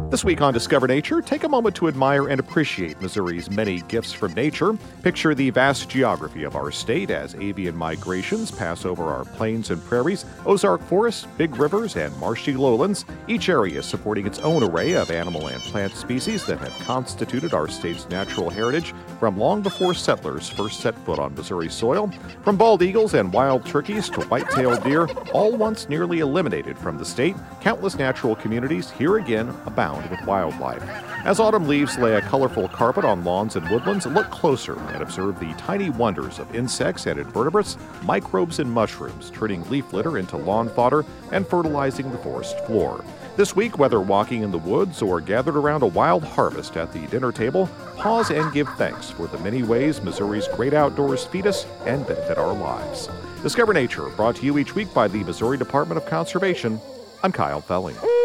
This week on Discover Nature, take a moment to admire and appreciate Missouri's many gifts from nature. Picture the vast geography of our state as avian migrations pass over our plains and prairies, Ozark forests, big rivers, and marshy lowlands, each area supporting its own array of animal and plant species that have constituted our state's natural heritage from long before settlers first set foot on Missouri soil. From bald eagles and wild turkeys to white-tailed deer, all once nearly eliminated from the state, countless natural communities here again abound with wildlife. As autumn leaves lay a colorful carpet on lawns and woodlands, look closer and observe the tiny wonders of insects and invertebrates, microbes and mushrooms, turning leaf litter into lawn fodder and fertilizing the forest floor. This week, whether walking in the woods or gathered around a wild harvest at the dinner table, pause and give thanks for the many ways Missouri's great outdoors feed us and benefit our lives. Discover Nature, brought to you each week by the Missouri Department of Conservation. I'm Kyle Felling.